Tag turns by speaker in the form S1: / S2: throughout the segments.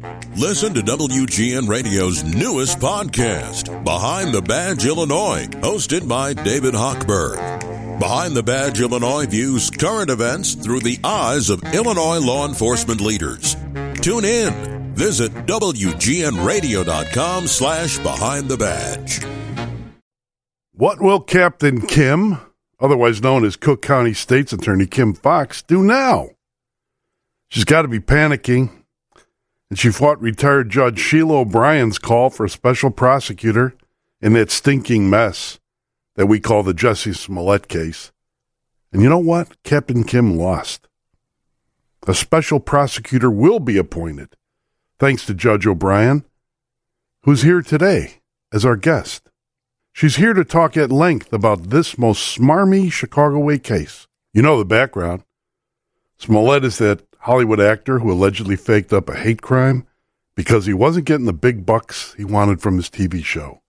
S1: Listen to WGN Radio's newest podcast, Behind the Badge Illinois, hosted by David Hochberg. Behind the Badge Illinois views current events through the eyes of Illinois law enforcement leaders. Tune in. Visit WGNRadio.com/Behind the Badge.
S2: What will Captain Kim, otherwise known as Cook County State's Attorney Kim Foxx, do now? She's got to be panicking. And she fought retired Judge Sheila O'Brien's call for a special prosecutor in that stinking mess that we call the Jussie Smollett case. And you know what? Captain Kim lost. A special prosecutor will be appointed, thanks to Judge O'Brien, who's here today as our guest. She's here to talk at length about this most smarmy Chicago-way case. You know the background. Smollett is that Hollywood actor who allegedly faked up a hate crime because he wasn't getting the big bucks he wanted from his TV show.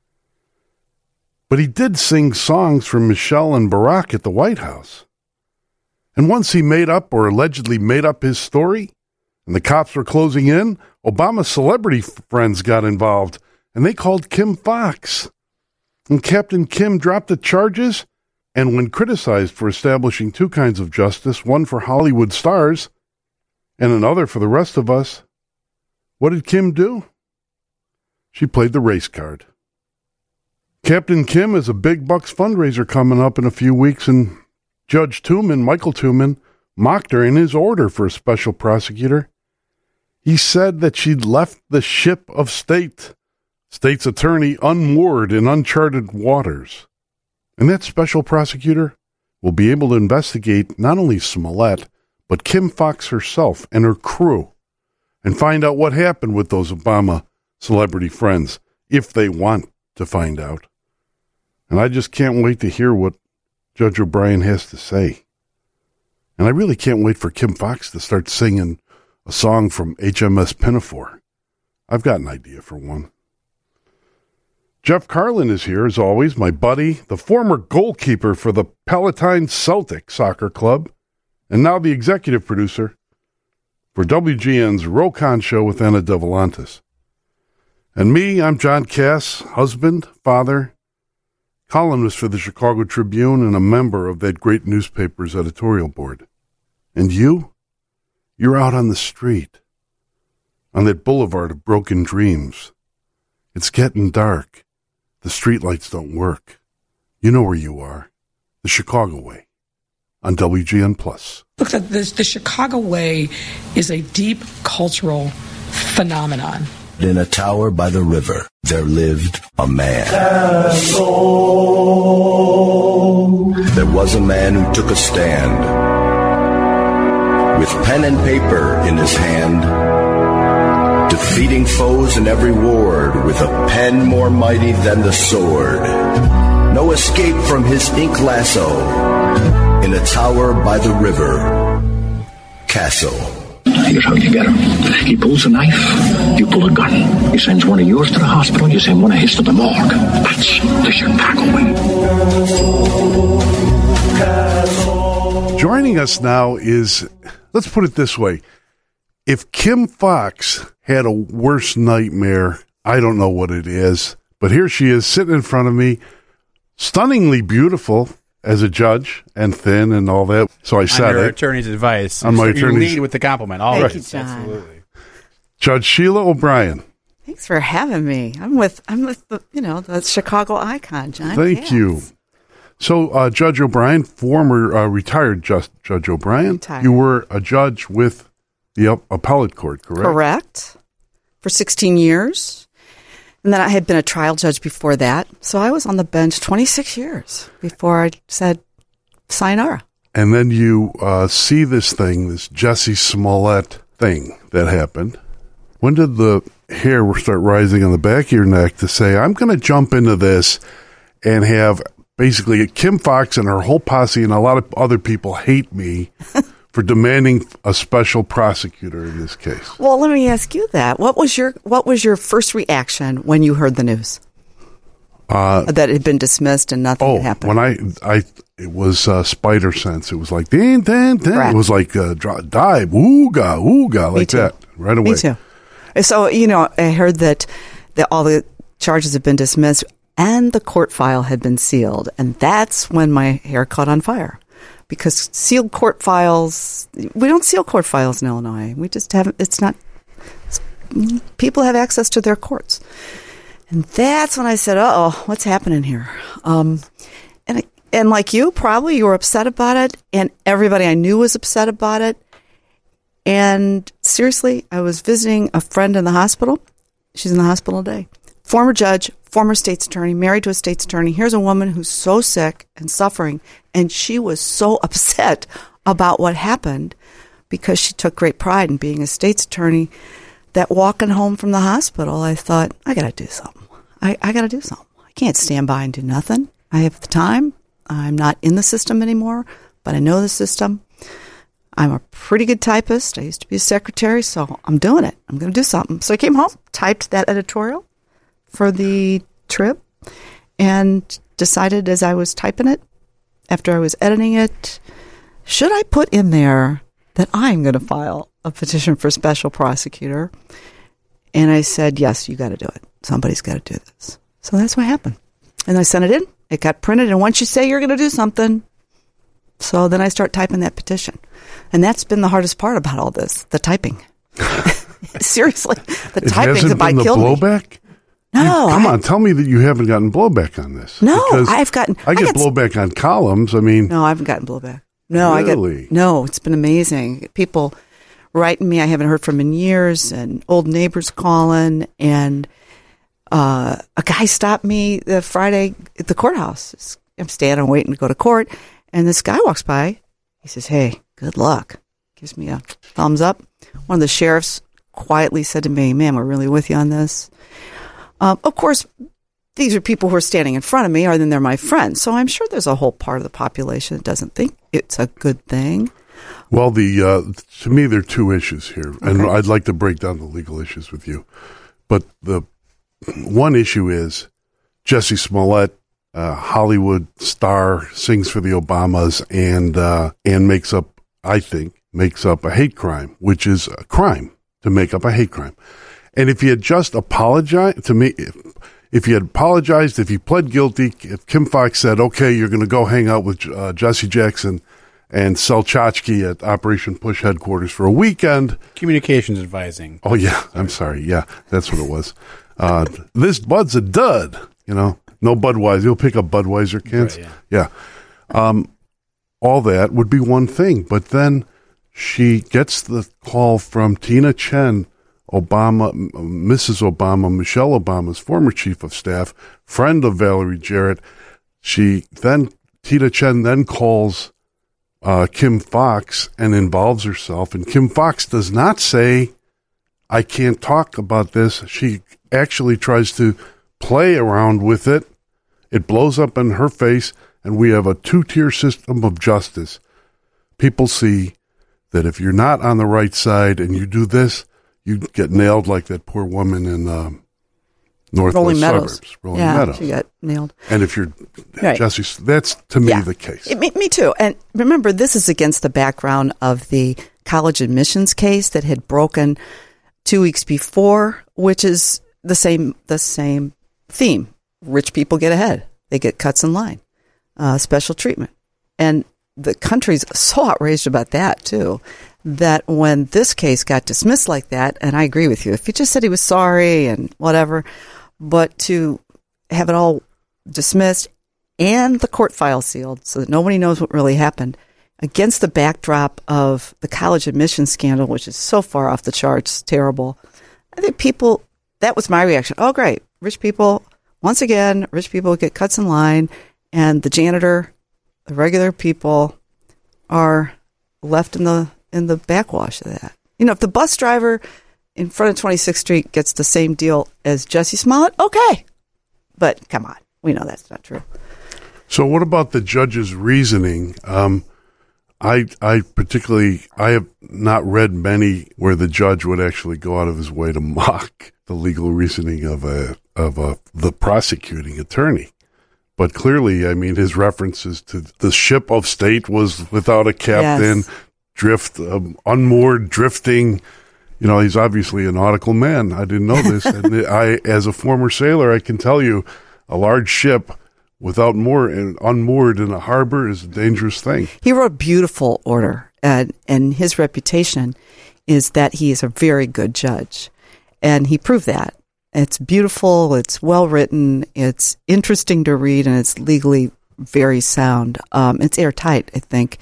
S2: But he did sing songs from Michelle and Barack at the White House. And once he made up or allegedly made up his story, and the cops were closing in, Obama's celebrity friends got involved, and they called Kim Foxx. And Captain Kim dropped the charges, and when criticized for establishing two kinds of justice, one for Hollywood stars and another for the rest of us, what did Kim do? She played the race card. Captain Kim has a big bucks fundraiser coming up in a few weeks, and Judge Tooman, Michael Tooman, mocked her in his order for a special prosecutor. He said that she'd left the ship of state, state's attorney, unmoored in uncharted waters. And that special prosecutor will be able to investigate not only Smollett, but Kim Foxx herself and her crew, and find out what happened with those Obama celebrity friends, if they want to find out. And I just can't wait to hear what Judge O'Brien has to say. And I really can't wait for Kim Foxx to start singing a song from HMS Pinafore. I've got an idea for one. Jeff Carlin is here, as always, my buddy, the former goalkeeper for the Palatine Celtic Soccer Club, and now the executive producer for WGN's Rokon Show with Anna De Volantis. And me, I'm John Cass, husband, father, columnist for the Chicago Tribune, and a member of that great newspaper's editorial board. And you're out on the street, on that boulevard of broken dreams. It's getting dark. The streetlights don't work. You know where you are. The Chicago Way on WGN+.
S3: Look, the Chicago Way is a deep cultural phenomenon.
S4: In a tower by the river, there lived a man. There was a man who took a stand. With pen and paper in his hand, defeating foes in every ward with a pen more mighty than the sword. No escape from his ink lasso in a tower by the river, Castle.
S5: Here's how you get him. He pulls a knife, you pull a gun. He sends one of yours to the hospital, you send one of his to the morgue. That's the Chicago way.
S2: Joining us now is, let's put it this way, if Kim Foxx had a worse nightmare, I don't know what it is, but here she is sitting in front of me, stunningly beautiful as a judge and thin and all that. So I said
S6: on your
S2: it.
S6: attorney's advice.
S2: On my
S6: You
S2: attorney's.
S6: lead with the compliment. All
S7: Thank
S6: right.
S7: you, John.
S6: Absolutely.
S2: Judge Sheila O'Brien.
S7: Thanks for having me. I'm with the Chicago icon, John.
S2: Thank you. So, Judge O'Brien, former retired Judge O'Brien,
S7: Retired.
S2: you were a judge with the appellate court, correct?
S7: Correct. For 16 years. And then I had been a trial judge before that. So I was on the bench 26 years before I said, sayonara.
S2: And then you see this thing, this Jussie Smollett thing that happened. When did the hair start rising on the back of your neck to say, I'm going to jump into this and have basically Kim Foxx and her whole posse and a lot of other people hate me for demanding a special prosecutor in this case?
S7: Well, let me ask you that. What was your first reaction when you heard the news? That it had been dismissed and nothing had happened.
S2: When it was Spider Sense. It was like, ding, ding, ding.
S7: Correct.
S2: It was like dive, ooga, ooga, like that, right away.
S7: Me too. So, I heard that all the charges have been dismissed and the court file had been sealed. And that's when my hair caught on fire. Because sealed court files, we don't seal court files in Illinois. We just haven't, people have access to their courts. And that's when I said, what's happening here? And like you, probably you were upset about it, and everybody I knew was upset about it. And seriously, I was visiting a friend in the hospital. She's in the hospital today. Former judge, former state's attorney, married to a state's attorney. Here's a woman who's so sick and suffering, and she was so upset about what happened because she took great pride in being a state's attorney, that walking home from the hospital, I thought, I got to do something. I got to do something. I can't stand by and do nothing. I have the time. I'm not in the system anymore, but I know the system. I'm a pretty good typist. I used to be a secretary, so I'm doing it. I'm going to do something. So I came home, typed that editorial for the Trib, and decided as I was typing it, after I was editing it, should I put in there that I'm going to file a petition for special prosecutor? And I said, yes, you got to do it. Somebody's got to do this. So that's what happened. And I sent it in. It got printed. And once you say you're going to do something, so then I start typing that petition. And that's been the hardest part about all this, the typing. Seriously, the typing's about killed me.
S2: Blowback?
S7: No.
S2: Come on, tell me that you haven't gotten blowback on this.
S7: No,
S2: because
S7: I get
S2: blowback on columns. I mean,
S7: no, I haven't gotten blowback. No,
S2: really?
S7: It's been amazing. People writing me I haven't heard from in years, and old neighbors calling, and a guy stopped me the Friday at the courthouse. I'm standing waiting to go to court, and this guy walks by. He says, "Hey, good luck." Gives me a thumbs up. One of the sheriffs quietly said to me, "Man, we're really with you on this." Of course, these are people who are standing in front of me, or then they're my friends. So I'm sure there's a whole part of the population that doesn't think it's a good thing.
S2: Well, to me, there are two issues here, and
S7: Okay.
S2: I'd like to break down the legal issues with you. But the one issue is Jussie Smollett, Hollywood star, sings for the Obamas, and makes up a hate crime, which is a crime to make up a hate crime. And if he had just apologized to me, if he had apologized, if he pled guilty, if Kim Foxx said, okay, you're going to go hang out with Jesse Jackson and sell tchotchke at Operation Push headquarters for a weekend.
S6: Communications advising.
S2: Oh, yeah. I'm sorry. Yeah, that's what it was. This Bud's a dud. No Budweiser. You'll pick up Budweiser cans.
S6: Right,
S2: yeah. All that would be one thing. But then she gets the call from Tina Chen, Mrs. Obama, Michelle Obama's former chief of staff, friend of Valerie Jarrett. Tina Chen then calls Kim Foxx and involves herself. And Kim Foxx does not say, I can't talk about this. She actually tries to play around with it. It blows up in her face, and we have a two-tier system of justice. People see that if you're not on the right side and you do this, you get nailed like that poor woman in northwest suburbs. Rolling Meadows.
S7: She got nailed.
S2: And if you're
S7: Right.
S2: Jesse, that's to me the case.
S7: Me too. And remember, this is against the background of the college admissions case that had broken 2 weeks before, which is the same theme. Rich people get ahead. They get cuts in line, special treatment. And the country's so outraged about that, too, that when this case got dismissed like that, and I agree with you, if he just said he was sorry and whatever, but to have it all dismissed and the court file sealed so that nobody knows what really happened, against the backdrop of the college admissions scandal, which is so far off the charts, terrible, I think that was my reaction. Oh, great. Rich people, once again, rich people get cuts in line, and the janitor, the regular people are left in the backwash of that. If the bus driver in front of 26th Street gets the same deal as Jussie Smollett, okay. But come on, we know that's not true.
S2: So what about the judge's reasoning? I have not read many where the judge would actually go out of his way to mock the legal reasoning of the prosecuting attorney. But clearly, his references to the ship of state was without a captain,
S7: Yes.
S2: unmoored, drifting, You know, he's obviously a nautical man. I didn't know this. And as a former sailor, I can tell you a large ship without unmoored in a harbor is a dangerous thing.
S7: He wrote a beautiful order, and his reputation is that he is a very good judge. And he proved that. It's beautiful, it's well written, it's interesting to read, and it's legally very sound. It's airtight, I think.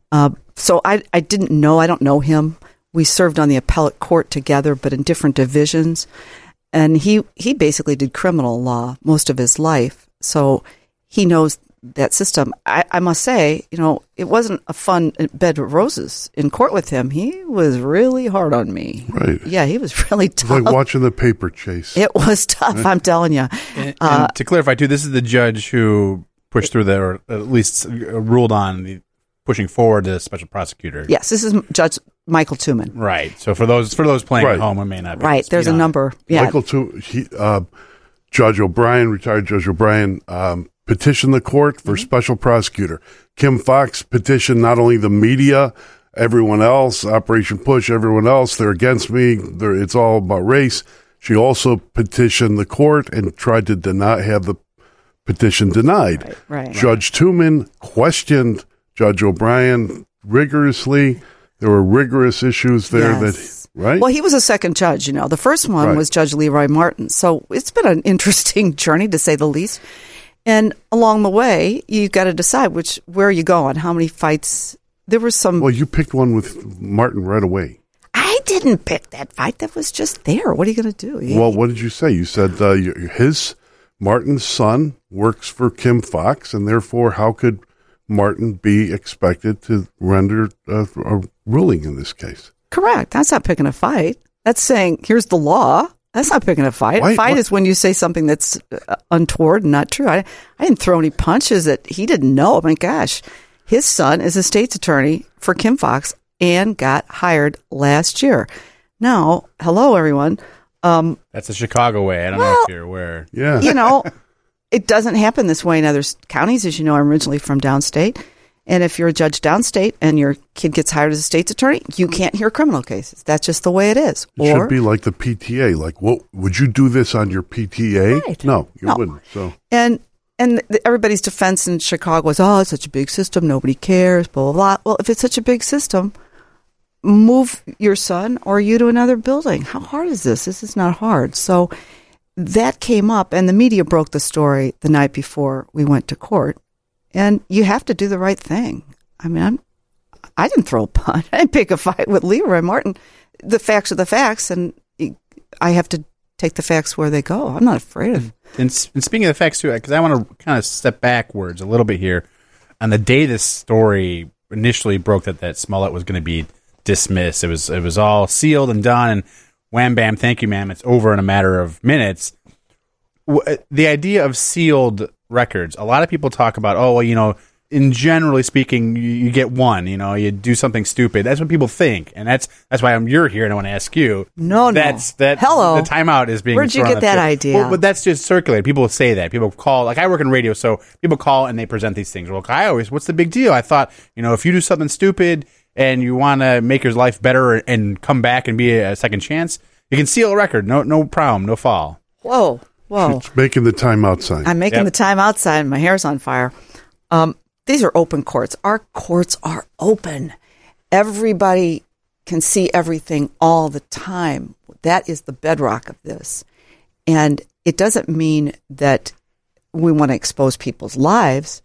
S7: So I didn't know, I don't know him. We served on the appellate court together, but in different divisions. And he basically did criminal law most of his life. So he knows that system. I must say, you know, it wasn't a fun bed of roses in court with him. He was really hard on me.
S2: Right.
S7: Yeah, he was really tough.
S2: It's like watching the paper chase.
S7: It was tough, I'm telling you.
S6: And to clarify, too, this is the judge who pushed through or at least ruled on the pushing forward the special prosecutor.
S7: Yes, this is Judge Michael Tuman.
S6: Right. So for those playing at home, it may not be.
S7: Right. There's a number. Yeah.
S2: Michael Tuman, Judge O'Brien, retired Judge O'Brien, petitioned the court for special prosecutor. Kim Foxx petitioned not only the media, everyone else, Operation Push, everyone else. They're against me. It's all about race. She also petitioned the court and tried to have the petition denied.
S7: Right.
S2: Judge Tuman questioned Judge O'Brien rigorously. There were rigorous issues there right?
S7: Well, he was a second judge, you know. The first one was Judge Leroy Martin. So it's been an interesting journey, to say the least. And along the way, you've got to decide where are you going, how many fights. There were some.
S2: Well, you picked one with Martin right away.
S7: I didn't pick that fight. That was just there. What are you going to do?
S2: Well, what did you say? You said Martin's son works for Kim Foxx, and therefore, how could Martin be expected to render a ruling in this case?
S7: Correct. That's not picking a fight. That's saying, here's the law. That's not picking a fight. A fight is when you say something that's untoward and not true. I didn't throw any punches that he didn't know. I mean, gosh, his son is a state's attorney for Kim Foxx and got hired last year. Now, hello, everyone.
S6: That's the Chicago way. I don't know if you're aware.
S2: Yeah.
S7: You know, it doesn't happen this way in other counties. As you know, I'm originally from downstate. And if you're a judge downstate and your kid gets hired as a state's attorney, you can't hear criminal cases. That's just the way it is.
S2: It should be like the PTA. Like, what would you do this on your PTA?
S7: Right.
S2: No, you wouldn't. So
S7: and everybody's defense in Chicago was, it's such a big system, nobody cares, blah, blah, blah. Well, if it's such a big system, move your son or you to another building. How hard is this? This is not hard. So that came up, and the media broke the story the night before we went to court. And you have to do the right thing. I mean, I didn't throw a punch. I didn't pick a fight with Leroy Martin. The facts are the facts, and I have to take the facts where they go. I'm not afraid of.
S6: And speaking of the facts, too, because I want to kind of step backwards a little bit here. On the day this story initially broke that Smollett was going to be dismissed, it was all sealed and done, and wham, bam, thank you, ma'am, it's over in a matter of minutes. The idea of sealed records, a lot of people talk about, in generally speaking, you get one, you do something stupid. That's what people think. And that's why you're here, and I want to ask you.
S7: No. Hello.
S6: The timeout is being
S7: Where'd you get that idea?
S6: Well, but that's just circulated. People say that. People call, like I work in radio, so people call and they present these things. Well, what's the big deal? I thought, if you do something stupid and you want to make your life better and come back and be a second chance, you can seal a record. No problem, no fall.
S7: Whoa.
S2: She's making the timeout sign.
S7: I'm making the timeout sign. My hair's on fire. These are open courts. Our courts are open. Everybody can see everything all the time. That is the bedrock of this. And it doesn't mean that we want to expose people's lives,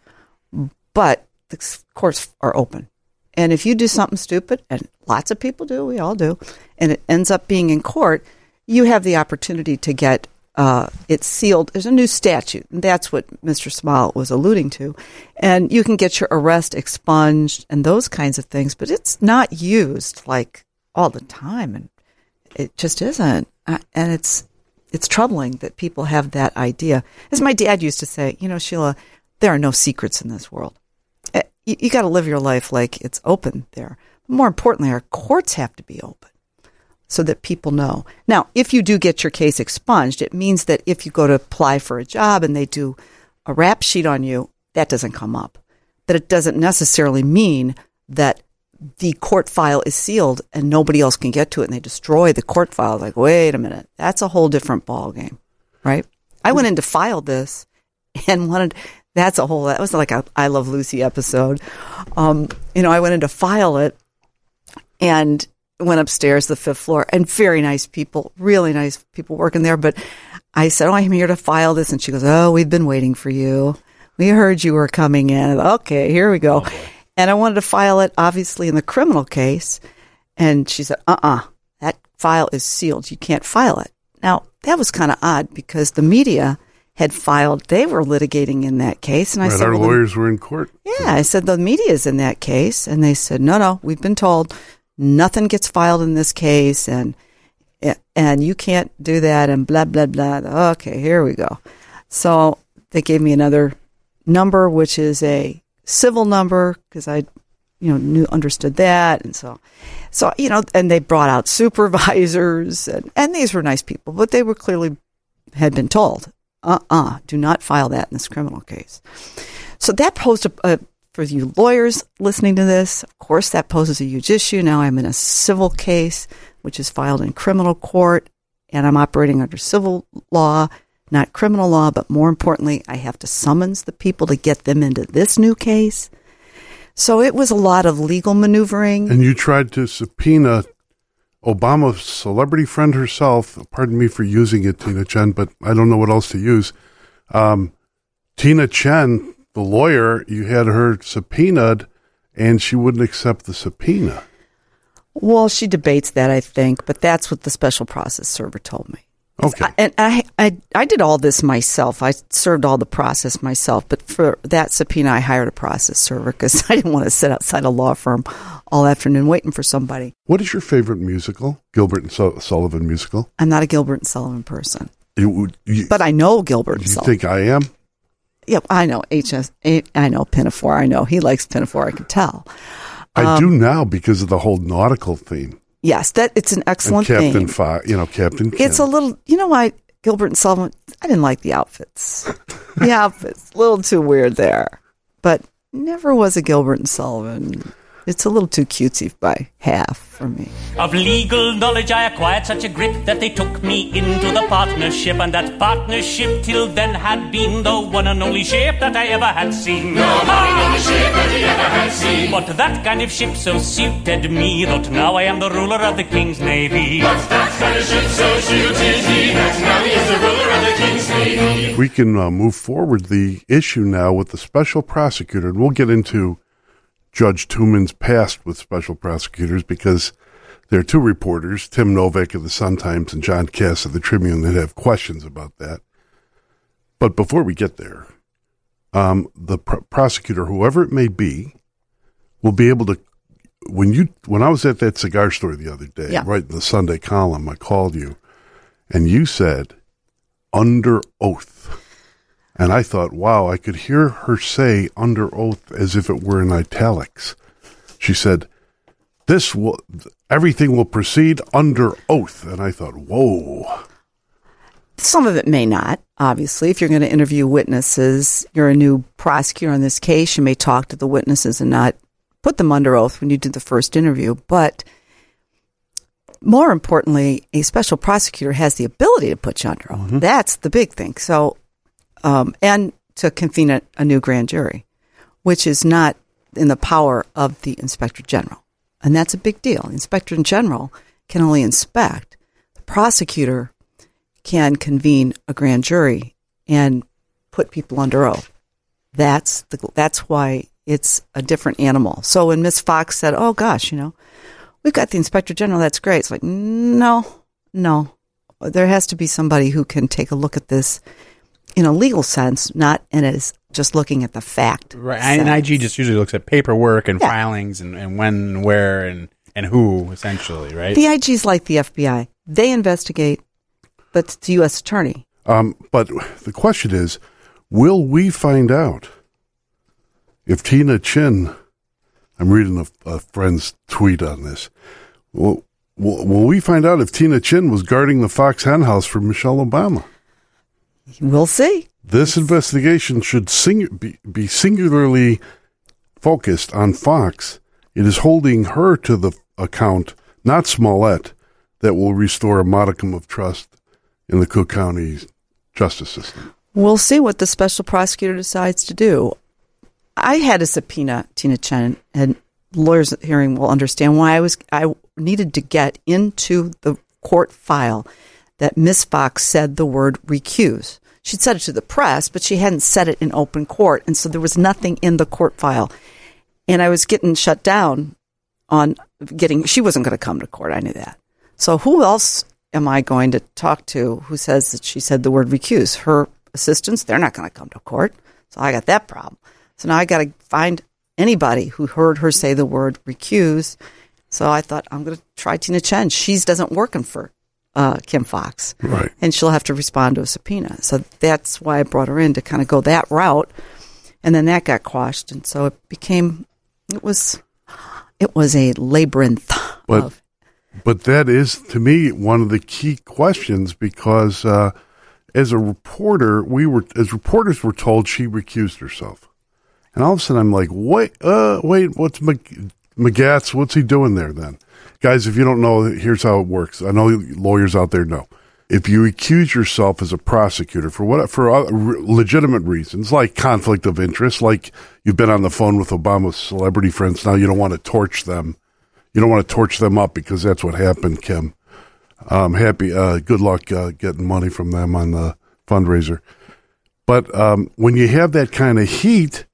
S7: but the courts are open. And if you do something stupid, and lots of people do, we all do, and it ends up being in court, you have the opportunity to get it's sealed. There's a new statute, and that's what Mr. Smollett was alluding to. And you can get your arrest expunged and those kinds of things, but it's not used like all the time, and it just isn't. And it's troubling that people have that idea. As my dad used to say, Sheila, there are no secrets in this world. You got to live your life like it's open there. More importantly, our courts have to be open, so that people know. Now, if you do get your case expunged, it means that if you go to apply for a job and they do a rap sheet on you, that doesn't come up. That it doesn't necessarily mean that the court file is sealed and nobody else can get to it, and they destroy the court file. Like, wait a minute, that's a whole different ball game, right? I went in to file this and that was like a I Love Lucy episode. I went in to file it and went upstairs to the 5th floor, and very nice people, really nice people working there. But I said, I'm here to file this. And she goes, we've been waiting for you. We heard you were coming in. Okay, here we go. And I wanted to file it, obviously, in the criminal case. And she said, that file is sealed. You can't file it. Now, that was kind of odd because the media had filed, they were litigating in that case. And I said,
S2: our lawyers were in court.
S7: Yeah, I said, the media's in that case. And they said, no, we've been told nothing gets filed in this case. And you can't do that and blah, blah, blah. Okay, here we go. So they gave me another number, which is a civil number, because I understood that. And so, and they brought out supervisors and these were nice people, but they were clearly had been told, do not file that in this criminal case. So that posed for you lawyers listening to this, of course, that poses a huge issue. Now I'm in a civil case, which is filed in criminal court, and I'm operating under civil law, not criminal law, but more importantly, I have to summons the people to get them into this new case. So it was a lot of legal maneuvering. And
S2: you tried to subpoena Obama's celebrity friend herself, pardon me for using it, Tina Chen, but I don't know what else to use. Tina Chen, the lawyer, you had her subpoenaed, and she wouldn't accept the subpoena.
S7: Well, she debates that, I think, but that's what the special process server told me.
S2: Okay.
S7: I did all this myself. I served all the process myself, but for that subpoena, I hired a process server because I didn't want to sit outside a law firm all afternoon waiting for somebody.
S2: What is your favorite musical? Gilbert and Sullivan musical?
S7: I'm not a Gilbert and Sullivan person.
S2: But
S7: I know Gilbert and Sullivan.
S2: You think I am?
S7: Yeah, I know I know Pinafore. I know he likes Pinafore. I can tell.
S2: I do now because of the whole nautical theme.
S7: Yes, it's an excellent
S2: and
S7: theme.
S2: Captain Kim.
S7: It's a little, why Gilbert and Sullivan, I didn't like the outfits. The outfits, a little too weird there. But never was a Gilbert and Sullivan. It's a little too cutesy by half for me.
S8: Of legal knowledge I acquired such a grip that they took me into the partnership, and that partnership till then had been the one and only ship that I ever had seen.
S9: No one and only ship that he ever had seen.
S8: But that kind of ship so suited me that now I am the ruler of the King's Navy.
S9: But that kind of ship so suited me that now he is the ruler of the King's Navy.
S2: We can move forward the issue now with the special prosecutor, and we'll get into Judge Tuman's past with special prosecutors because there are two reporters, Tim Novak of the Sun-Times and John Cass of the Tribune, that have questions about that. But before we get there, the prosecutor, whoever it may be, will be able to. When I was at that cigar store the other day, right in the Sunday column, I called you, and you said, "under oath." And I thought, wow, I could hear her say under oath as if it were in italics. She said, everything will proceed under oath. And I thought, whoa.
S7: Some of it may not, obviously. If you're going to interview witnesses, you're a new prosecutor on this case, you may talk to the witnesses and not put them under oath when you do the first interview. But more importantly, a special prosecutor has the ability to put you under oath. Mm-hmm. That's the big thing. So, and to convene a new grand jury, which is not in the power of the Inspector General. And that's a big deal. The Inspector General can only inspect. The prosecutor can convene a grand jury and put people under oath. That's why it's a different animal. So when Ms. Fox said, oh, gosh, we've got the Inspector General, that's great. It's like, no. There has to be somebody who can take a look at this in a legal sense, not in as just looking at the fact.
S6: Right. And IG just usually looks at paperwork and filings and when and where and who, essentially, right?
S7: The IG's like the FBI. They investigate, but it's the U.S. attorney.
S2: But the question is, will we find out if Tina Chen, I'm reading a friend's tweet on this, will we find out if Tina Chen was guarding the Fox hen house for Michelle Obama?
S7: We'll see.
S2: This investigation should be singularly focused on Fox It is holding her to the account, not Smollett, that will restore a modicum of trust in the Cook County justice system.
S7: We'll see what the special prosecutor decides to do. I had a subpoena Tina Chen, and lawyers hearing will understand why I needed to get into the court file that Miss Fox said the word recuse. She'd said it to the press, but she hadn't said it in open court, and so there was nothing in the court file. And I was getting shut down on she wasn't going to come to court. I knew that. So who else am I going to talk to who says that she said the word recuse? Her assistants, they're not going to come to court. So I got that problem. So now I got to find anybody who heard her say the word recuse. So I thought, I'm going to try Tina Chen. She doesn't working for Kim Fox.
S2: Right.
S7: And she'll have to respond to a subpoena. So that's why I brought her in, to kind of go that route. And then that got quashed. And so it was a labyrinth.
S2: But that is, to me, one of the key questions, because as a reporter, reporters were told she recused herself. And all of a sudden I'm like, wait, what's McGatz? What's he doing there then? Guys, if you don't know, here's how it works. I know lawyers out there know. If you accuse yourself as a prosecutor for legitimate reasons, like conflict of interest, like you've been on the phone with Obama's celebrity friends, now you don't want to torch them. You don't want to torch them up because that's what happened, Kim. Good luck getting money from them on the fundraiser. But when you have that kind of heat,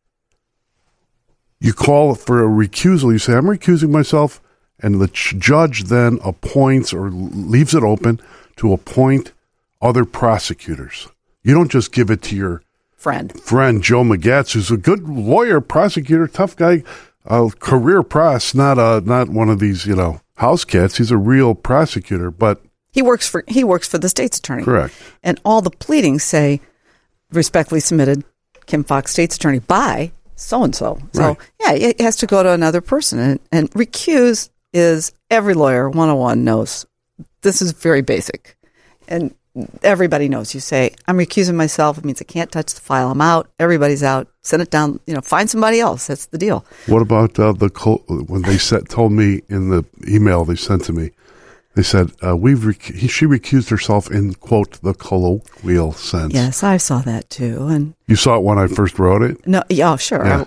S2: you call for a recusal. You say, I'm recusing myself, and the judge then appoints or leaves it open to appoint other prosecutors. You don't just give it to your friend Joe McGatz, who's a good lawyer, prosecutor, tough guy, career pros, not one of these house cats. He's a real prosecutor, but
S7: he works for the state's attorney.
S2: Correct.
S7: And all the pleadings say, respectfully submitted, Kim Fox, state's attorney, by so-and-so. So,
S2: right.
S7: Yeah, it has to go to another person. And recuse is, every lawyer 101 knows, this is very basic. And everybody knows. You say, I'm recusing myself. It means I can't touch the file. I'm out. Everybody's out. Send it down. Find somebody else. That's the deal.
S2: What about when they told me in the email they sent to me, they said, she recused herself in, quote, the colloquial sense.
S7: Yes, I saw that too. And
S2: you saw it when I first wrote it?
S7: No, yeah, sure.
S2: Yeah,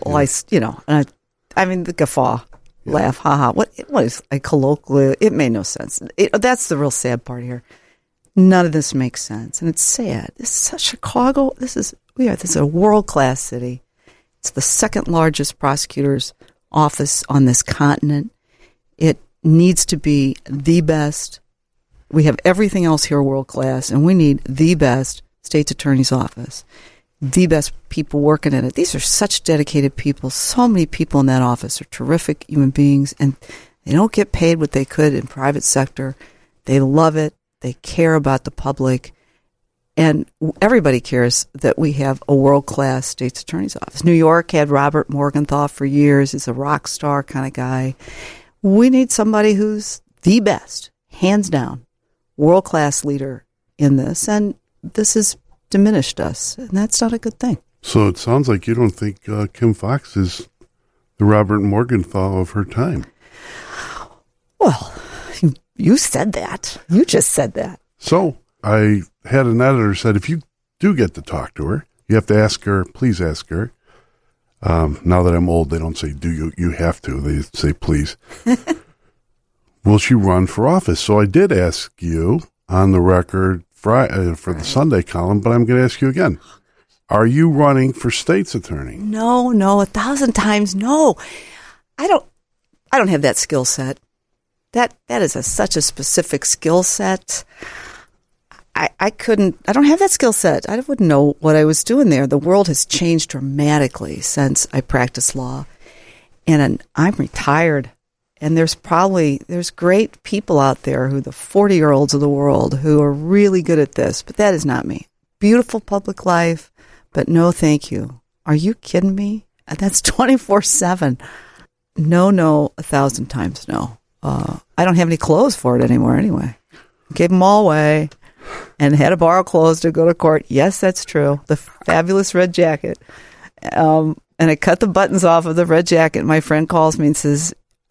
S7: I mean, the guffaw, laugh, haha. What is a colloquial? It made no sense. That's the real sad part here. None of this makes sense, and it's sad. This is Chicago. This is a world-class city. It's the second largest prosecutor's office on this continent. It needs to be the best. We have everything else here world-class, and we need the best state's attorney's office, the best people working in it. These are such dedicated people. So many people in that office are terrific human beings, and they don't get paid what they could in private sector. They love it. They care about the public, and everybody cares that we have a world-class state's attorney's office. New York had Robert Morgenthau for years. He's a rock star kind of guy. We need somebody who's the best, hands down, world-class leader in this, and this has diminished us, and that's not a good thing.
S2: So it sounds like you don't think Kim Fox is the Robert Morgenthau of her time.
S7: Well, you said that. You just said that.
S2: So I had an editor said, if you do get to talk to her, you have to ask her, please ask her. Now that I'm old, they don't say, you have to. They say, please. Will she run for office? So I did ask you on the record for the Sunday column, but I'm going to ask you again. Are you running for state's attorney?
S7: No, 1,000 times no. I don't have that skill set. That is such a specific skill set. I don't have that skill set. I wouldn't know what I was doing there. The world has changed dramatically since I practiced law. And I'm retired. And there's great people out there the 40-year-olds of the world who are really good at this. But that is not me. Beautiful public life, but no thank you. Are you kidding me? That's 24/7. No, 1,000 times no. I don't have any clothes for it anymore anyway. Gave them all away and had to borrow clothes to go to court. Yes, that's true. The fabulous red jacket. And I cut the buttons off of the red jacket. My friend calls me and says,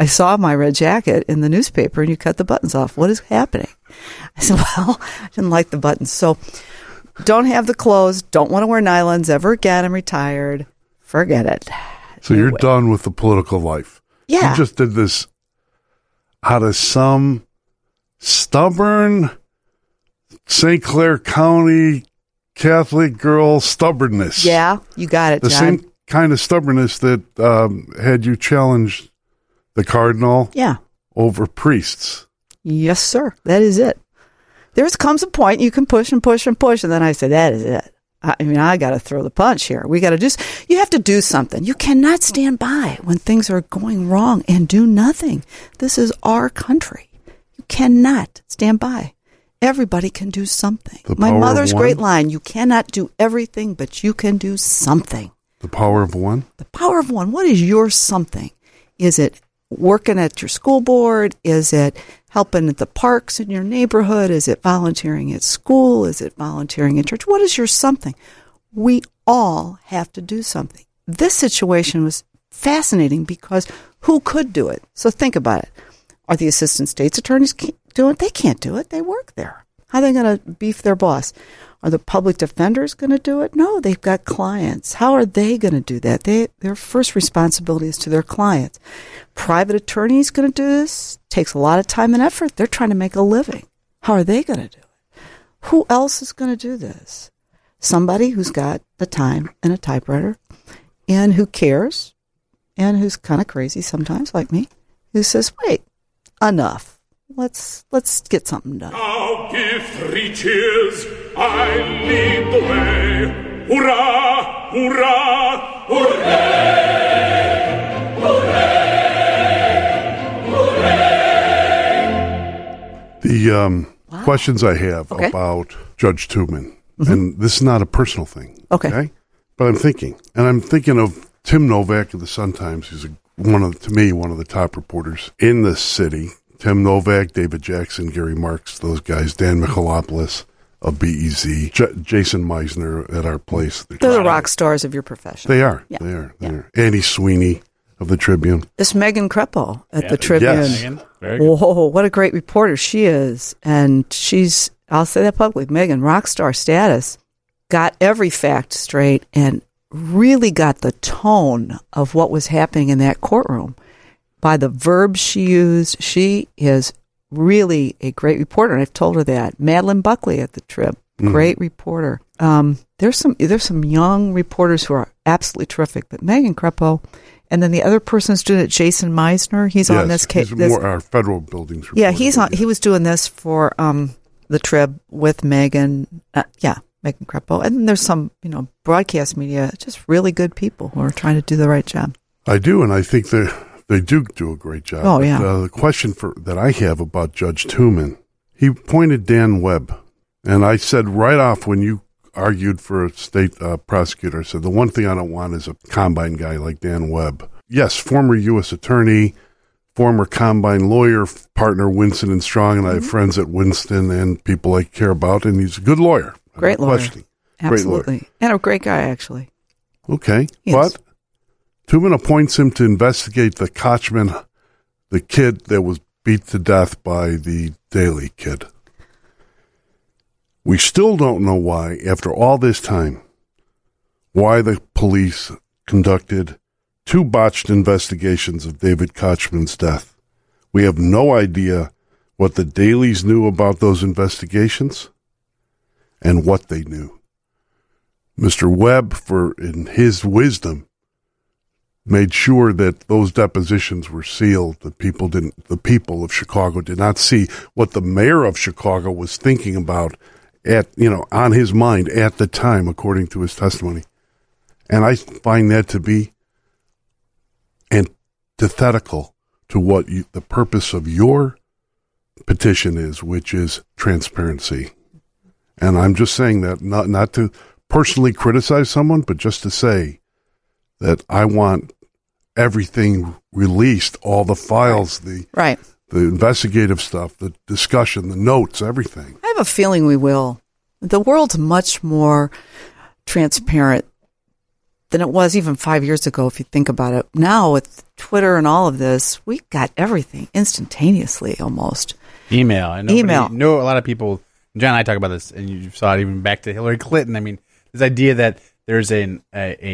S7: I saw my red jacket in the newspaper and you cut the buttons off. What is happening? I said, well, I didn't like the buttons. So don't have the clothes. Don't want to wear nylons ever again. I'm retired. Forget it.
S2: So you're done with the political life.
S7: Yeah.
S2: You just did this out of some stubborn St. Clair County Catholic girl stubbornness.
S7: Yeah, you got it,
S2: The
S7: John.
S2: same kind of stubbornness that had you challenged the cardinal over priests.
S7: Yes, sir. That is it. There comes a point you can push and push and push, and then I said, that is it. I mean, I got to throw the punch here. We got to you have to do something. You cannot stand by when things are going wrong and do nothing. This is our country. You cannot stand by. Everybody can do something. My mother's great line, you cannot do everything, but you can do something.
S2: The power of one?
S7: The power of one. What is your something? Is it working at your school board? Is it helping at the parks in your neighborhood? Is it volunteering at school? Is it volunteering at church? What is your something? We all have to do something. This situation was fascinating because who could do it? So think about it. Are the assistant state's attorneys doing it? They can't do it. They work there. How are they going to beef their boss? Are the public defenders going to do it? No, they've got clients. How are they going to do that? Their first responsibility is to their clients. Private attorneys going to do this? Takes a lot of time and effort. They're trying to make a living. How are they going to do it? Who else is going to do this? Somebody who's got the time and a typewriter and who cares and who's kind of crazy sometimes, like me, who says, wait, enough. Let's get something done.
S9: Now give 3 cheers, I lead the way. Hurrah, hurrah, hooray! Hooray!
S2: The questions I have about Judge Tubman, and this is not a personal thing, okay? But I'm thinking of Tim Novak of the Sun-Times, who's one of the top reporters in the city. Tim Novak, David Jackson, Gary Marks, those guys, Dan Michalopoulos of BEZ, Jason Meisner at our place.
S7: They're the rock stars of your profession.
S2: They are. Yeah. They are. Andy Sweeney of the Tribune.
S7: This Megan Crepo at the Tribune.
S2: Yes.
S6: Very good.
S7: Whoa, what a great reporter she is. And she's, I'll say that publicly, Megan, rock star status, got every fact straight and really got the tone of what was happening in that courtroom. By the verbs she used, she is really a great reporter, and I've told her that. Madeline Buckley at the Trib, great reporter. There's some young reporters who are absolutely terrific, but Megan Crepo, and then the other person who's doing it, Jason Meisner. He's on this case.
S2: He's more our federal buildings reporter.
S7: Yeah, he's on. He was doing this for the Trib with Megan. Megan Crepo, and then there's some broadcast media, just really good people who are trying to do the right job.
S2: I do, and I think they do a great job.
S7: Oh, yeah.
S2: The question that I have about Judge Tubman, he appointed Dan Webb. And I said right off when you argued for a state prosecutor, I said, the one thing I don't want is a Combine guy like Dan Webb. Yes, former U.S. attorney, former Combine lawyer, partner Winston and Strong, and I have friends at Winston and people I care about, and he's a good lawyer.
S7: Great lawyer.
S2: Questioning.
S7: Absolutely.
S2: Great lawyer.
S7: And a great guy, actually.
S2: Okay.
S7: Yes.
S2: But Tubman appoints him to investigate the Kochman, the kid that was beat to death by the Daley kid. We still don't know why, after all this time, why the police conducted 2 botched investigations of David Kochman's death. We have no idea what the Daleys knew about those investigations and what they knew. Mr. Webb, in his wisdom, made sure that those depositions were sealed. The people of Chicago did not see what the mayor of Chicago was thinking about on his mind at the time, according to his testimony. And I find that to be antithetical to what the purpose of your petition is, which is transparency. And I'm just saying that not to personally criticize someone, but just to say that I want everything released, all the files, the investigative stuff, the discussion, the notes, everything.
S7: I have a feeling we will. The world's much more transparent than it was even 5 years ago, if you think about it. Now, with Twitter and all of this, we got everything instantaneously almost.
S6: Email. I know
S7: Email.
S6: A lot of people, John and I talk about this, and you saw it even back to Hillary Clinton. I mean, this idea that there's an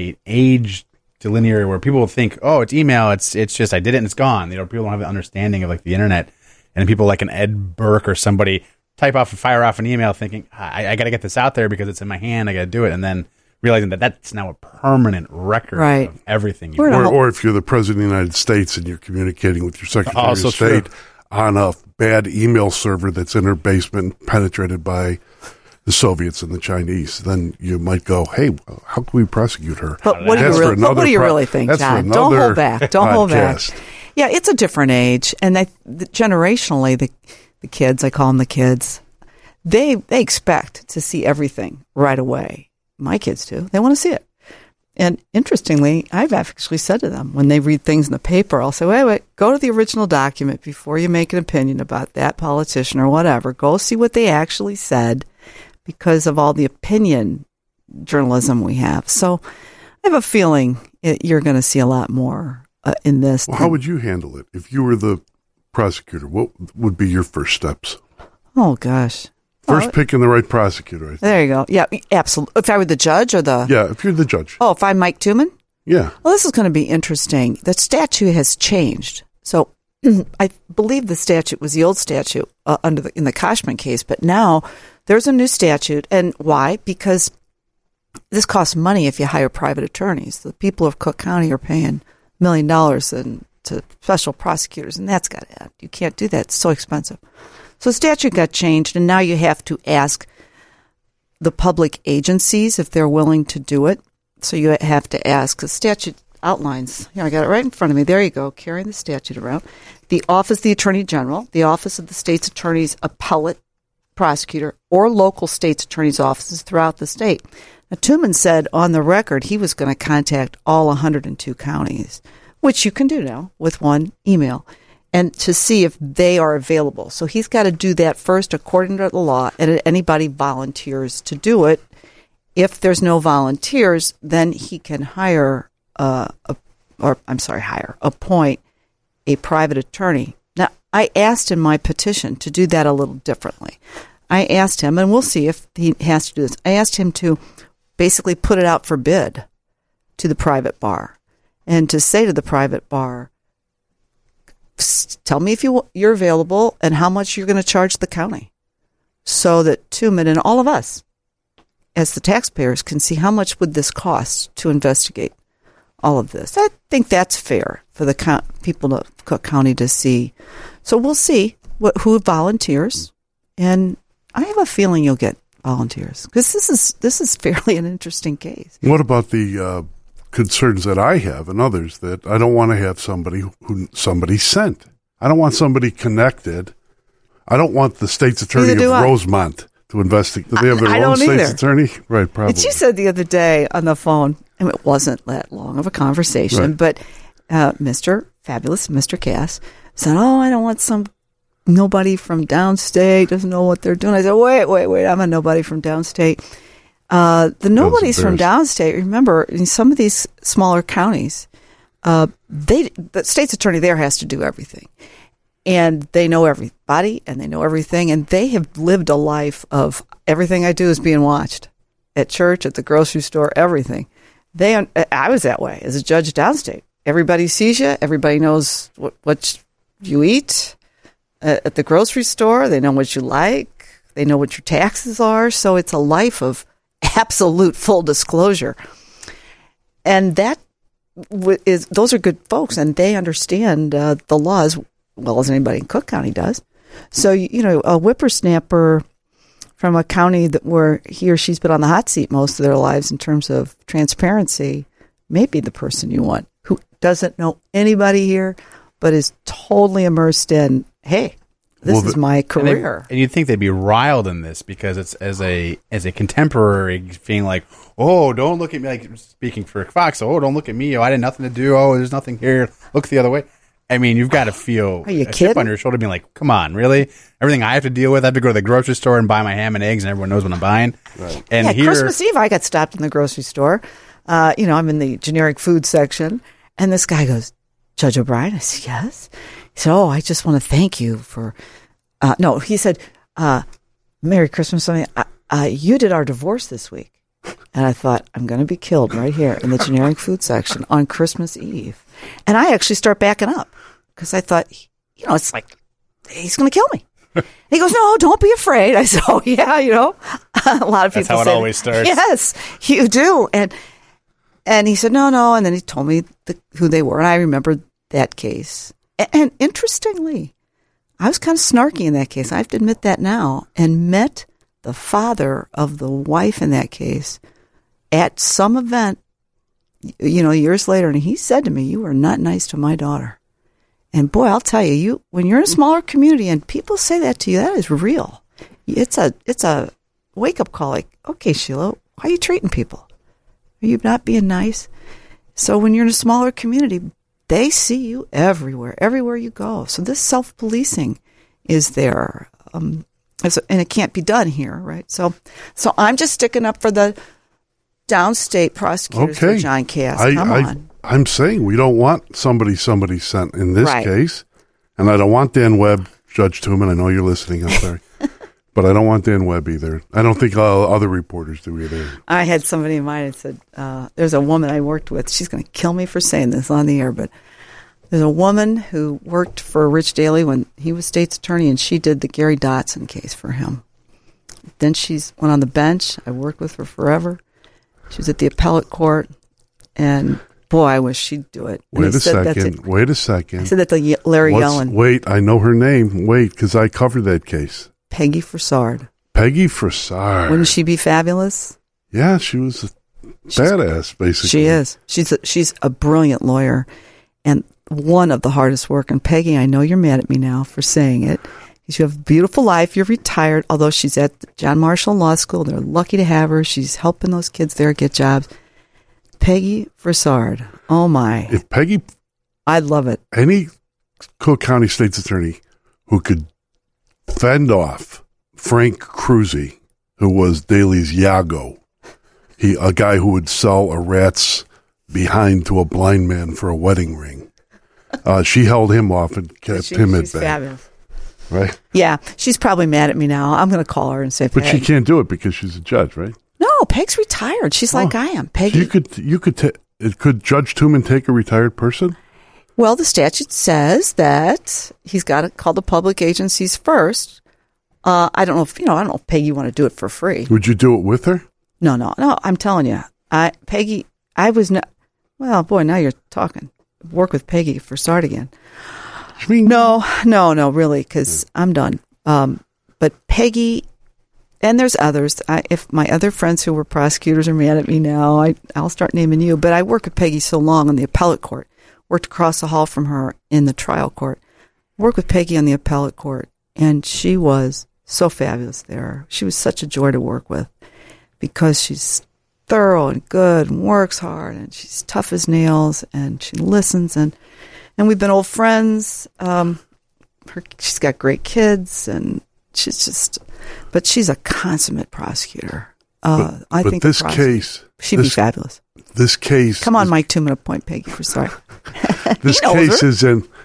S6: age delineator where people think, oh, it's email, it's just I did it and it's gone. People don't have the understanding of like the internet, and people like an Ed Burke or somebody fire off an email thinking, I got to get this out there because it's in my hand, I got to do it, and then realizing that that's now a permanent record of everything.
S2: Or if you're the President of the United States and you're communicating with your Secretary of State on a bad email server that's in her basement penetrated by the Soviets and the Chinese, then you might go, hey, how can we prosecute her?
S7: But what do you really think, John? Don't hold back. Don't hold back. Yeah, it's a different age. And generationally, the kids, I call them the kids, they expect to see everything right away. My kids do. They want to see it. And interestingly, I've actually said to them, when they read things in the paper, I'll say, wait, go to the original document before you make an opinion about that politician or whatever. Go see what they actually said, because of all the opinion journalism we have. So I have a feeling you're going to see a lot more in this.
S2: Well, how would you handle it? If you were the prosecutor, what would be your first steps?
S7: Oh, gosh.
S2: First, picking the right prosecutor.
S7: There you go. Yeah, absolutely. If I were the judge or the...
S2: Yeah, if you're the judge.
S7: Oh, if I'm Mike Tooman?
S2: Yeah.
S7: Well, this is going to be interesting. The statute has changed. So I believe the statute was the old statute in the Koshman case, but now there's a new statute. And why? Because this costs money if you hire private attorneys. The people of Cook County are paying $1 million to special prosecutors, and that's got to end. You can't do that. It's so expensive. So the statute got changed, and now you have to ask the public agencies if they're willing to do it. So you have to ask. The statute outlines, here I got it right in front of me. There you go, carrying the statute around. The Office of the Attorney General, the Office of the State's Attorney's Appellate Prosecutor, or local state's attorney's offices throughout the state. Now, Tooman said on the record he was going to contact all 102 counties, which you can do now with one email, and to see if they are available. So he's got to do that first according to the law, and anybody volunteers to do it. If there's no volunteers, then he can appoint a private attorney. Now, I asked in my petition to do that a little differently. I asked him, and we'll see if he has to do this, I asked him to basically put it out for bid to the private bar, and to say to the private bar, tell me if you're available and how much you're going to charge the county, so that Tooman and all of us as the taxpayers can see how much would this cost to investigate all of this. I think that's fair for the people of Cook County to see. So we'll see who volunteers, and I have a feeling you'll get volunteers, because this is fairly an interesting case.
S2: What about the concerns that I have and others, that I don't want to have somebody who somebody sent. I don't want somebody connected. I don't want the state's attorney of Rosemont to investigate. Do they have their own state's attorney? Right, probably.
S7: And she said the other day on the phone, and it wasn't that long of a conversation, but Mr. Cass said, I don't want some nobody from downstate, doesn't know what they're doing. I said, wait, I'm a nobody from downstate. The nobodies from downstate, remember, in some of these smaller counties, the state's attorney there has to do everything. And they know everybody, and they know everything, and they have lived a life of everything I do is being watched. At church, at the grocery store, everything. I was that way as a judge downstate. Everybody sees you. Everybody knows what you eat. At the grocery store, they know what you like. They know what your taxes are. So it's a life of absolute full disclosure. And those are good folks, and they understand the law as well as anybody in Cook County does. So, a whippersnapper from a county where he or she's been on the hot seat most of their lives in terms of transparency may be the person you want, who doesn't know anybody here but is totally immersed in, hey, this is my career.
S6: And you'd think they'd be riled in this, because it's as a contemporary being like, oh, don't look at me, like speaking for Fox, oh, don't look at me, oh, I did nothing to do, oh, there's nothing here, look the other way. I mean, you've got to feel a chip on your shoulder being like, come on, really? Everything I have to deal with, I have to go to the grocery store and buy my ham and eggs, and everyone knows what I'm buying.
S2: Right.
S6: And
S7: Christmas Eve, I got stopped in the grocery store. I'm in the generic food section, and this guy goes, Judge O'Brien? I said, yes. He said, I just want to thank you for, no, he said, Merry Christmas. You did our divorce this week. And I thought, I'm going to be killed right here in the generic food section on Christmas Eve. And I actually start backing up because I thought, it's like, he's going to kill me. He goes, no, don't be afraid. I said, a lot of people say
S6: that's how it always starts.
S7: Yes, you do. And he said, no. And then he told me who they were. And I remembered that case. And interestingly, I was kind of snarky in that case. I have to admit that now. And met the father of the wife in that case at some event, years later. And he said to me, you were not nice to my daughter. And boy, I'll tell you, when you're in a smaller community and people say that to you, that is real. It's a wake-up call. Like, okay, Sheila, why are you treating people? Are you not being nice? So when you're in a smaller community, they see you everywhere you go. So this self-policing is there. And it can't be done here, right? So I'm just sticking up for the downstate prosecutors for John Cass. Come on.
S2: I'm saying we don't want somebody sent in this case. And I don't want Dan Webb, Judge Tooman. I know you're listening. I'm sorry. But I don't want Dan Webb either. I don't think other reporters do either.
S7: I had somebody in mind that said, there's a woman I worked with. She's going to kill me for saying this on the air, but there's a woman who worked for Rich Daley when he was state's attorney, and she did the Gary Dotson case for him. Then she went on the bench. I worked with her forever. She was at the appellate court, and boy, I wish she'd do it.
S2: Wait a second.
S7: I said that to Larry Yellen.
S2: Wait, I know her name. Wait, because I covered that case.
S7: Peggy Frossard.
S2: Peggy Frossard.
S7: Wouldn't she be fabulous?
S2: Yeah, she was a badass, basically.
S7: She is. She's a brilliant lawyer and one of the hardest working. Peggy, I know you're mad at me now for saying it. You have a beautiful life. You're retired, although she's at John Marshall Law School. They're lucky to have her. She's helping those kids there get jobs. Peggy Frossard. Oh, my.
S2: If Peggy...
S7: I'd love it.
S2: Any Cook County State's Attorney who could fend off Frank Cruzy, who was Daley's Yago, a guy who would sell a rat's behind to a blind man for a wedding ring. She held him off and kept him at bay. She's
S7: fabulous.
S2: Right?
S7: Yeah, she's probably mad at me now. I'm going to call her and say,
S2: but she can't do it because she's a judge, right?
S7: No, Peg's retired. She's like I am. Peggy.
S2: So could Judge Tooman take a retired person?
S7: Well, the statute says that he's got to call the public agencies first. I don't know if Peggy, you want to do it for free.
S2: Would you do it with her?
S7: No. I'm telling you, Peggy. Well, boy, now you're talking. Work with Peggy Frossard again. No, really, because I'm done. But Peggy, and there's others. If my other friends who were prosecutors are mad at me now, I'll start naming you. But I worked with Peggy so long on the appellate court. Worked across the hall from her in the trial court. Worked with Peggy on the appellate court, and she was so fabulous there. She was such a joy to work with because she's thorough and good and works hard, and she's tough as nails, and she listens, and we've been old friends. She's got great kids, and but she's a consummate prosecutor. I think
S2: this case,
S7: she'd be fabulous.
S2: This case,
S7: come on, Mike Tooman, appoint Peggy Frossard.
S2: This case is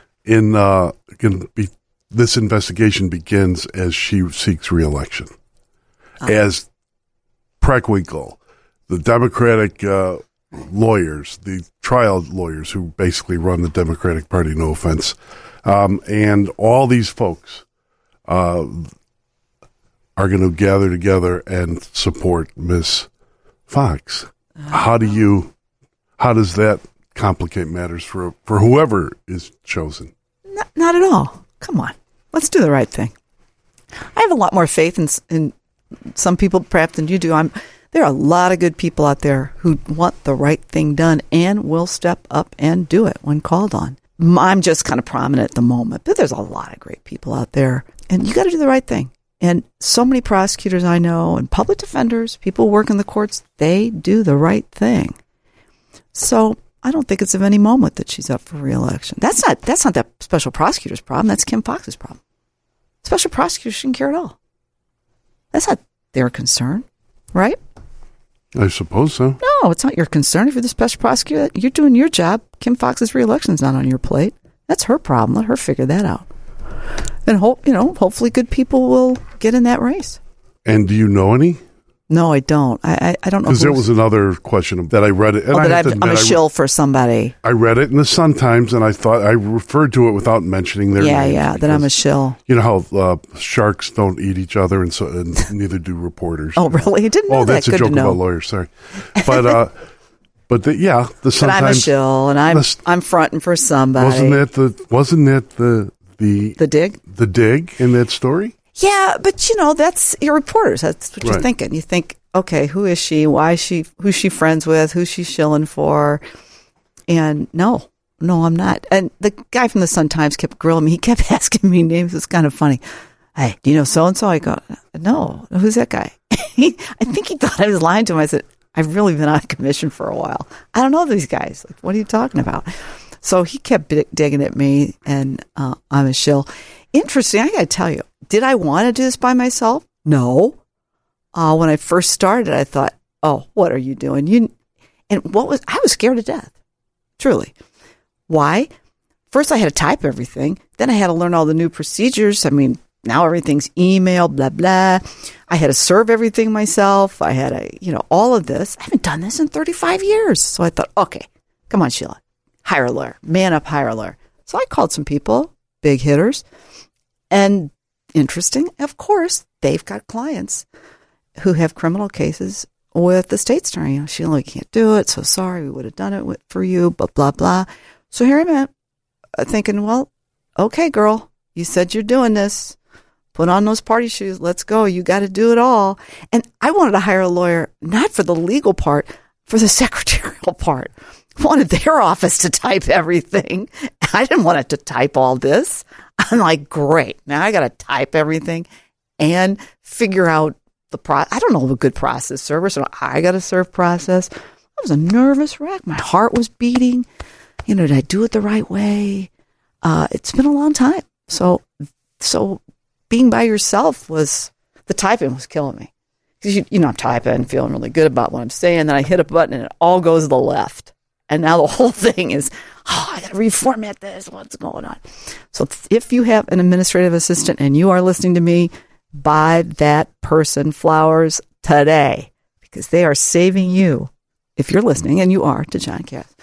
S2: this investigation begins as she seeks re-election. As Preckwinkle, the Democratic lawyers, the trial lawyers who basically run the Democratic Party, no offense, and all these folks are going to gather together and support Miss Fox. How does that complicate matters for whoever is chosen?
S7: Not at all. Come on. Let's do the right thing. I have a lot more faith in some people perhaps than you do. There are a lot of good people out there who want the right thing done and will step up and do it when called on. I'm just kind of prominent at the moment, but there's a lot of great people out there, and you got to do the right thing. And so many prosecutors I know and public defenders, people who work in the courts, they do the right thing. So I don't think it's of any moment that she's up for re-election. That's not that special prosecutor's problem. That's Kim Fox's problem. Special prosecutors shouldn't care at all. That's not their concern, right?
S2: I suppose so.
S7: No, it's not your concern. If you're the special prosecutor, you're doing your job. Kim Fox's re-election's not on your plate. That's her problem. Let her figure that out. And hopefully good people will get in that race.
S2: And do you know any?
S7: No, I don't. I don't know.
S2: Because there was another question that I read it. And
S7: I'm a shill for somebody.
S2: I read it in the Sun-Times, and I thought I referred to it without mentioning their names.
S7: Yeah, that I'm a shill.
S2: You know how sharks don't eat each other, and neither do reporters.
S7: Oh, really? I didn't know that.
S2: Oh, that's a joke about lawyers. Sorry, but the Sun-Times. But I'm
S7: a shill, and I'm fronting for somebody.
S2: Wasn't that the
S7: dig?
S2: The dig in that story?
S7: Yeah, but that's your reporters. That's what you're thinking. You think, okay, who is she? Why is she? Who's she friends with? Who's she shilling for? And no, I'm not. And the guy from the Sun-Times kept grilling me. He kept asking me names. It's kind of funny. Hey, do you know so-and-so? I go, no, who's that guy? I think he thought I was lying to him. I said, I've really been on commission for a while. I don't know these guys. Like, what are you talking about? So he kept digging at me, and I'm a shill. Interesting. I got to tell you, did I want to do this by myself? No. When I first started, I thought, oh, what are you doing? I was scared to death. Truly. Why? First, I had to type everything. Then I had to learn all the new procedures. I mean, now everything's email, blah, blah. I had to serve everything myself. I had to, all of this. I haven't done this in 35 years. So I thought, okay, come on, Sheila. Hire a lawyer. Man up, hire a lawyer. So I called some people, big hitters. And interesting, of course, they've got clients who have criminal cases with the state's attorney. Sheila, we can't do it. So sorry, we would have done it for you, but blah, blah. So here I'm at thinking, well, okay, girl, you said you're doing this. Put on those party shoes. Let's go. You got to do it all. And I wanted to hire a lawyer, not for the legal part, for the secretarial part. I wanted their office to type everything. I didn't want it to type all this. I'm like, great. Now I got to type everything and figure out the process. I don't know a good process server, so I got to serve process. I was a nervous wreck. My heart was beating. Did I do it the right way? It's been a long time. So being by yourself the typing was killing me. Because, I'm typing, feeling really good about what I'm saying. Then I hit a button and it all goes to the left. And now the whole thing is, I got to reformat this. What's going on? So if you have an administrative assistant and you are listening to me, buy that person flowers today because they are saving you. If you're listening, and you are, to John Cass,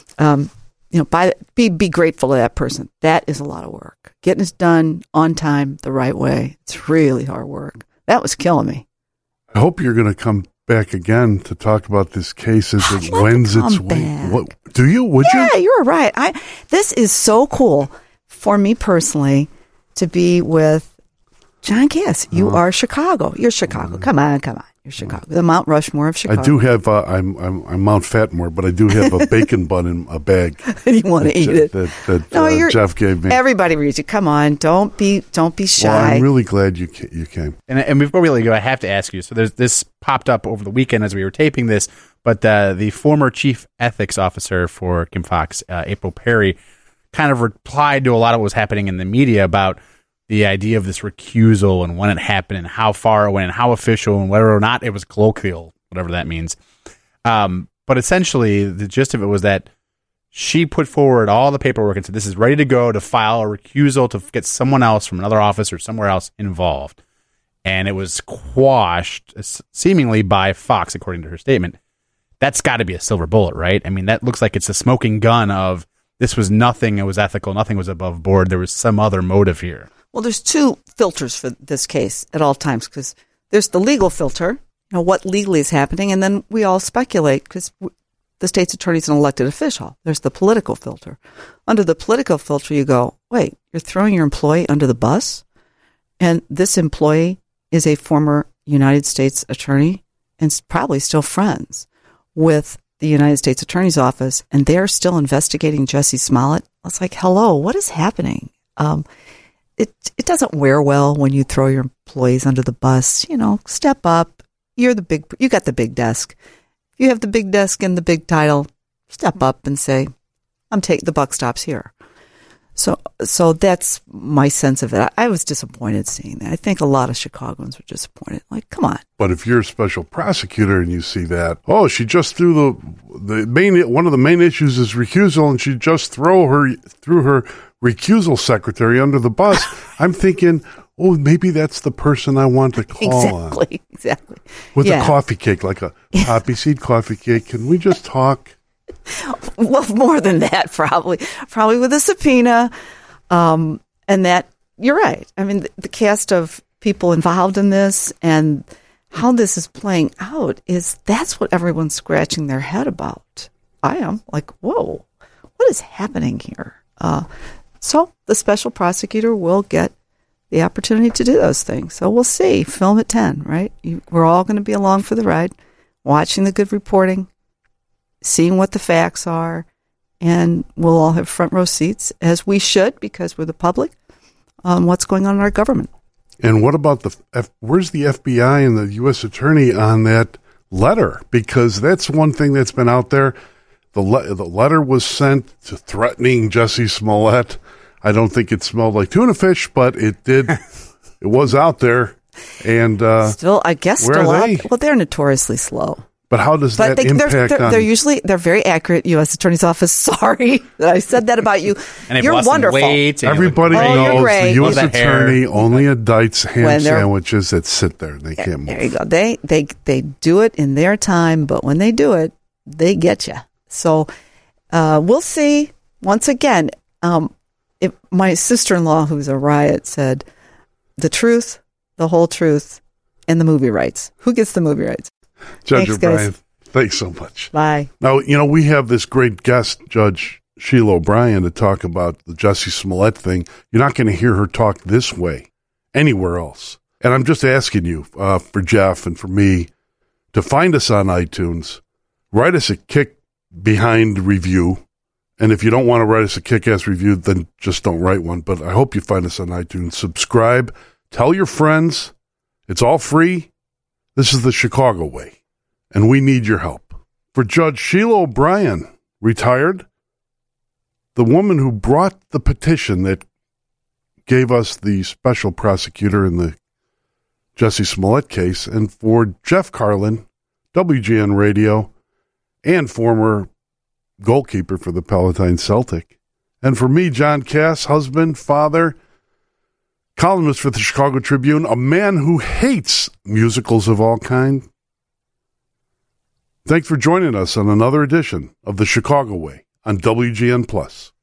S7: be grateful to that person. That is a lot of work. Getting this done on time, the right way. It's really hard work. That was killing me.
S2: I hope you're going to come back again to talk about this case as it wends its way. What do you? Would you?
S7: Yeah, you're right. This is so cool for me personally to be with John Cass. You are Chicago. You're Chicago. Come on. You're Chicago. The Mount Rushmore of Chicago.
S2: I do have. I'm Mount Fatmore, but I do have a bacon bun in a bag.
S7: You want to eat it?
S2: That Jeff gave me.
S7: Everybody reads it. Come on, don't be shy.
S2: Well, I'm really glad you came.
S6: And before we let you go, I have to ask you. So this popped up over the weekend as we were taping this, but the former chief ethics officer for Kim Fox, April Perry, kind of replied to a lot of what was happening in the media about the idea of this recusal and when it happened and how far it went and how official and whether or not it was colloquial, whatever that means. But essentially, the gist of it was that she put forward all the paperwork and said, this is ready to go to file a recusal to get someone else from another office or somewhere else involved. And it was quashed, seemingly by Fox, according to her statement. That's got to be a silver bullet, right? I mean, that looks like it's a smoking gun of this was nothing, it was ethical, nothing was above board. There was some other motive here.
S7: Well, there's two filters for this case at all times because there's the legal filter, what legally is happening, and then we all speculate because the state's attorney's an elected official. There's the political filter. Under the political filter, you go, wait, you're throwing your employee under the bus? And this employee is a former United States attorney and probably still friends with the United States Attorney's Office, and they're still investigating Jesse Smollett. I was like, hello, what is happening? It doesn't wear well when you throw your employees under the bus. Step up. You got the big desk. If you have the big desk and the big title, step up and say, the buck stops here. So that's my sense of it. I was disappointed seeing that. I think a lot of Chicagoans were disappointed. Like, come on.
S2: But if you're a special prosecutor and you see that, she just threw one of the main issues is recusal, and she just threw her recusal secretary under the bus. I'm thinking, maybe that's the person I want to call on.
S7: Exactly.
S2: With a coffee cake, like a poppy seed coffee cake. Can we just talk?
S7: Well, more than that, probably with a subpoena. And that, you're right. I mean, the cast of people involved in this and how this is playing out that's what everyone's scratching their head about. I am like, whoa, what is happening here? So the special prosecutor will get the opportunity to do those things. So we'll see. Film at 10, right? We're all going to be along for the ride, watching the good reporting, seeing what the facts are, and we'll all have front row seats, as we should, because we're the public, on what's going on in our government.
S2: And what about where's the FBI and the U.S. Attorney on that letter? Because that's one thing that's been out there. The letter was sent to threatening Jussie Smollett. I don't think it smelled like tuna fish, but it did. It was out there. And
S7: still, I guess, still out. Well, they're notoriously slow.
S2: But how does that impact on...
S7: They're very accurate, U.S. Attorney's Office. Sorry that I said that about you.
S6: And
S7: you're wonderful.
S2: Everybody knows the U.S. Attorney only indicts ham sandwiches that sit there and they can't move.
S7: There you go. They do it in their time, but when they do it, they get you. So we'll see. Once again, if my sister-in-law, who's a riot, said the truth, the whole truth, and the movie rights. Who gets the movie rights?
S2: Judge O'Brien, thanks so much.
S7: Bye.
S2: Now, we have this great guest, Judge Sheila O'Brien, to talk about the Jussie Smollett thing. You're not going to hear her talk this way anywhere else. And I'm just asking you, for Jeff and for me, to find us on iTunes, write us a kick behind review. And if you don't want to write us a kick-ass review, then just don't write one. But I hope you find us on iTunes. Subscribe. Tell your friends. It's all free. This is the Chicago way, and we need your help. For Judge Sheila O'Brien, retired, the woman who brought the petition that gave us the special prosecutor in the Jussie Smollett case, and for Jeff Carlin, WGN Radio, and former goalkeeper for the Palatine Celtic, and for me, John Cass, husband, father, columnist for the Chicago Tribune, a man who hates musicals of all kind. Thanks for joining us on another edition of The Chicago Way on WGN+.